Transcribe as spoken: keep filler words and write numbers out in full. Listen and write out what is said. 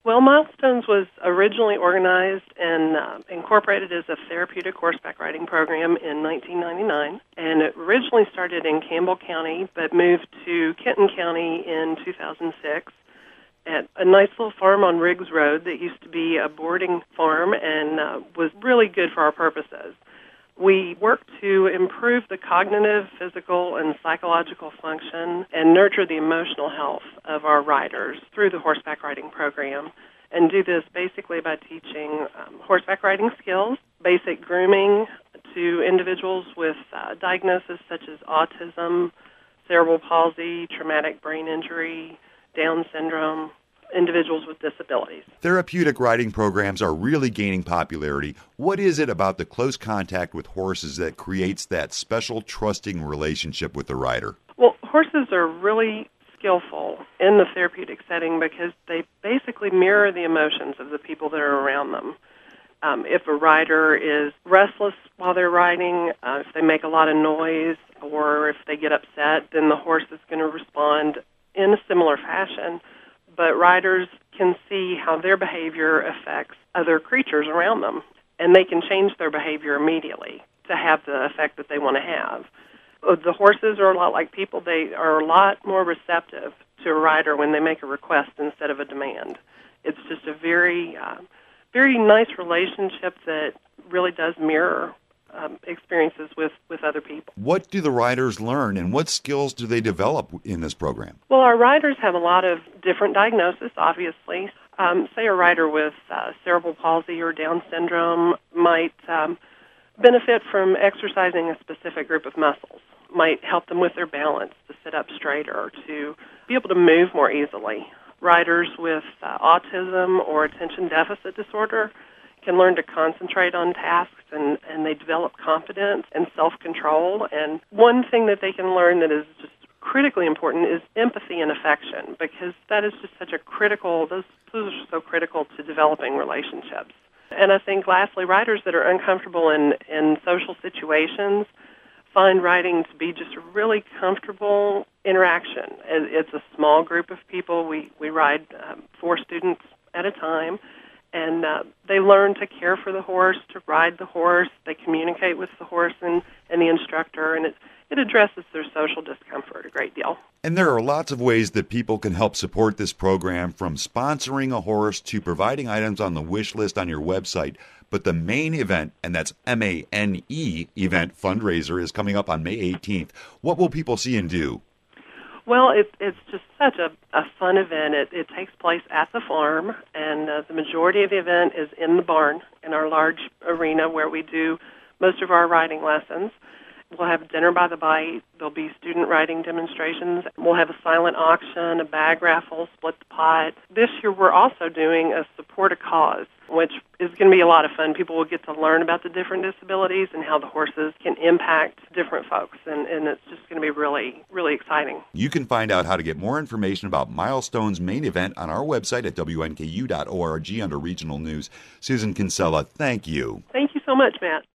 Well, Milestones was originally organized and uh, incorporated as a therapeutic horseback riding program in nineteen ninety-nine, and it originally started in Campbell County, but moved to Kenton County in two thousand six at a nice little farm on Riggs Road that used to be a boarding farm and uh, was really good for our purposes. We work to improve the cognitive, physical, and psychological function and nurture the emotional health of our riders through the horseback riding program, and do this basically by teaching um, horseback riding skills, basic grooming to individuals with uh, diagnoses such as autism, cerebral palsy, traumatic brain injury, Down syndrome, individuals with disabilities. Therapeutic riding programs are really gaining popularity. What is it about the close contact with horses that creates that special, trusting relationship with the rider? Well, horses are really skillful in the therapeutic setting because they basically mirror the emotions of the people that are around them. Um, if a rider is restless while they're riding, uh, if they make a lot of noise, or if they get upset, then the horse is going to respond in a similar fashion. But riders can see how their behavior affects other creatures around them, and they can change their behavior immediately to have the effect that they want to have. The horses are a lot like people. They are a lot more receptive to a rider when they make a request instead of a demand. It's just a very, uh, very nice relationship that really does mirror Um, experiences with, with other people. What do the riders learn, and what skills do they develop in this program? Well, our riders have a lot of different diagnoses, obviously. Um, say a rider with uh, cerebral palsy or Down syndrome might um, benefit from exercising a specific group of muscles, might help them with their balance, to sit up straighter, or to be able to move more easily. Riders with uh, autism or attention deficit disorder can learn to concentrate on tasks, and, and they develop confidence and self-control. And one thing that they can learn that is just critically important is empathy and affection, because that is just such a critical, those, those are so critical to developing relationships. And I think, lastly, riders that are uncomfortable in, in social situations find riding to be just a really comfortable interaction. It's a small group of people. We, we ride um, four students at a time. And uh, they learn to care for the horse, to ride the horse. They communicate with the horse and, and the instructor, and it, it addresses their social discomfort a great deal. And there are lots of ways that people can help support this program, from sponsoring a horse to providing items on the wish list on your website. But the main event, and that's M A N E, event fundraiser, is coming up on May eighteenth. What will people see and do? Well, it, it's just such a, a fun event. It, it takes place at the farm, and uh, the majority of the event is in the barn, in our large arena where we do most of our riding lessons. We'll have dinner by the bite. There'll be student riding demonstrations. We'll have a silent auction, a bag raffle, split the pot. This year we're also doing a support a cause, which is going to be a lot of fun. People will get to learn about the different disabilities and how the horses can impact different folks, and, and it's just going to be really, really exciting. You can find out how to get more information about Milestone's main event on our website at W N K U dot org under Regional News. Susan Kinsella, thank you. Thank you so much, Matt.